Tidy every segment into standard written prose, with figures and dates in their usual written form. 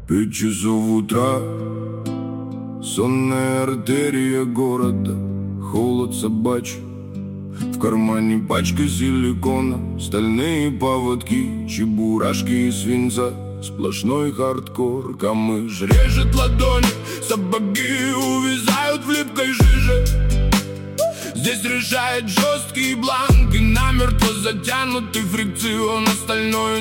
5 часов утра, сонная артерия города, холод собачий. В кармане пачка силикона, стальные поводки, чебурашки из свинца, сплошной хардкор. Камыш режет ладони, сапоги увязают в липкой жиже. Здесь решает жесткий бланк и намертво затянутый фрикцион. Остальное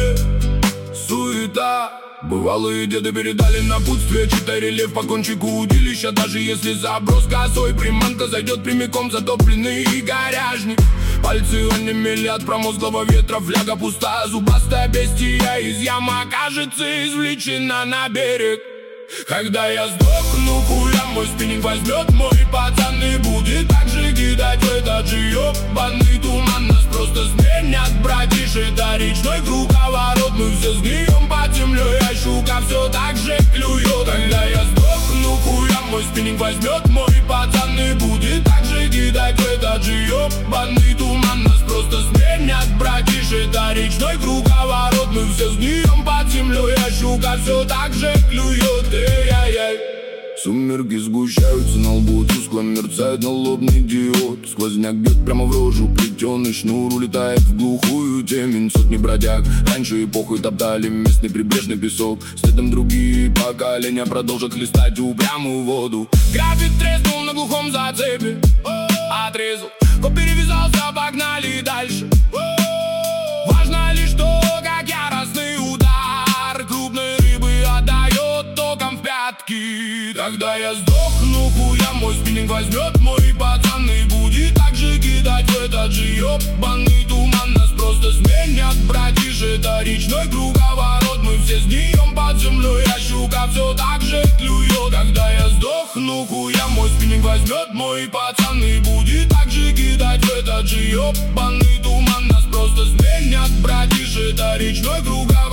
суета. Бывалые деды передали напутствие, читай рельеф по кончику удилища. Даже если заброс косой, приманка зайдет прямиком затопленный гаражник. Пальцы онемели от промозглого ветра, фляга пуста, зубастая бестия из ямы окажется извлечена на берег. Когда я сдохну, хуя мой спиннинг возьмет мой пацан и будет так же кидать в этот же ёбаный туман. Нас просто сменят, братиш, это речной круговорот. Мы все сгнием под землей, а щука все так же клюет. Когда я сдохну, хуя мой спиннинг возьмет мой пацан и будет так же кидать в этот же ёбаный туман. Нас просто сменят, братиш, это речной круговорот. Мы все сгнием под землей, а щука все так же клюет. Сумерки сгущаются, на лбу тускло мерцает налобный диод. Сквозняк бьет прямо в рожу, плетеный шнур улетает в глухую темень. Сотни бродяг раньше эпохой топтали местный прибрежный песок. Следом другие поколения продолжат хлестать упрямую воду. График треснул на глухом зацепе, отрезал, коп перевязался, погнали дальше. Важно лишь то, как яростный удар крупной рыбы отдает током в пятки. Когда я сдохну, хуя мой спиннинг возьмет мой пацан и будет так же кидать в этот же ёбаный туман. Нас просто сменят, братиш, это речной круговорот. Мы все сгнием под землей, а щука все так же клюет. Когда я сдохну, хуя мой спиннинг возьмет мой пацан и будет так же кидать в этот же ёбаный туман. Нас просто сменят, братиш, это речной круговорот.